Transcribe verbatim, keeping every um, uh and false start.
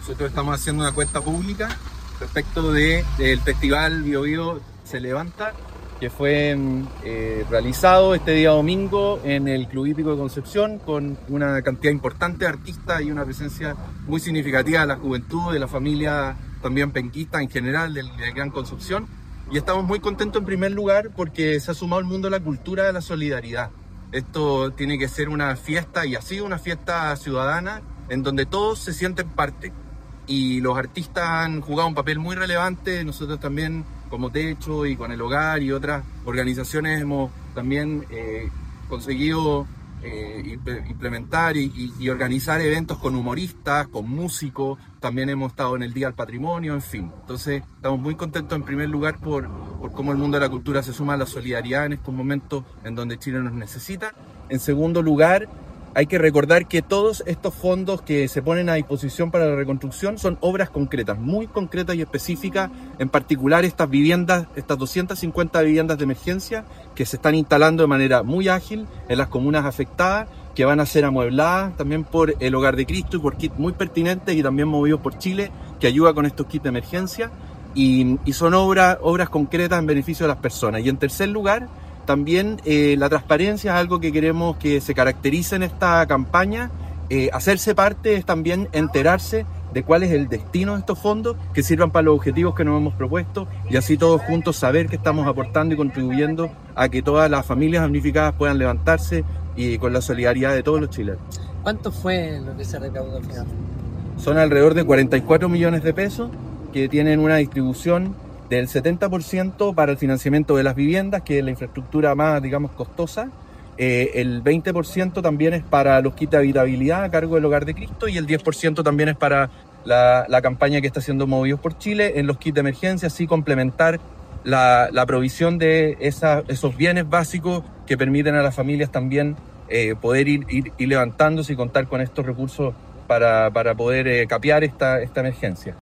nosotros estamos haciendo una cuenta pública respecto de, del Festival Bio Bio Se Levanta, que fue eh, realizado este día domingo en el Club Hípico de Concepción con una cantidad importante de artistas y una presencia muy significativa de la juventud, de la familia también penquista en general, del, del Gran Concepción. Y estamos muy contentos en primer lugar porque se ha sumado al mundo la cultura de la solidaridad. Esto tiene que ser una fiesta, y ha sido una fiesta ciudadana en donde todos se sienten parte. Y los artistas han jugado un papel muy relevante. Nosotros también, como Techo y con el Hogar y otras organizaciones, hemos también eh, conseguido eh, implementar y, y, y organizar eventos con humoristas, con músicos. También hemos estado en el Día del Patrimonio, en fin. Entonces estamos muy contentos en primer lugar por, por cómo el mundo de la cultura se suma a la solidaridad en estos momentos en donde Chile nos necesita. En segundo lugar, hay que recordar que todos estos fondos que se ponen a disposición para la reconstrucción son obras concretas, muy concretas y específicas, en particular estas viviendas, estas doscientas cincuenta viviendas de emergencia que se están instalando de manera muy ágil en las comunas afectadas, que van a ser amuebladas también por el Hogar de Cristo y por kits muy pertinentes y también movidos por Chile, que ayuda con estos kits de emergencia, y, y son obras, obras concretas en beneficio de las personas. Y en tercer lugar, también eh, la transparencia es algo que queremos que se caracterice en esta campaña. Eh, hacerse parte es también enterarse de cuál es el destino de estos fondos que sirvan para los objetivos que nos hemos propuesto, y así todos juntos saber que estamos aportando y contribuyendo a que todas las familias damnificadas puedan levantarse, y con la solidaridad de todos los chilenos. ¿Cuánto fue lo que se recaudó al final? Son alrededor de cuarenta y cuatro millones de pesos que tienen una distribución del setenta por ciento para el financiamiento de las viviendas, que es la infraestructura más, digamos, costosa. Eh, el veinte por ciento también es para los kits de habitabilidad a cargo del Hogar de Cristo, y el diez por ciento también es para la, la campaña que está haciendo Movidos por Chile en los kits de emergencia, así complementar la, la provisión de esa, esos bienes básicos que permiten a las familias también eh, poder ir, ir, ir levantándose y contar con estos recursos para, para poder eh, capear esta, esta emergencia.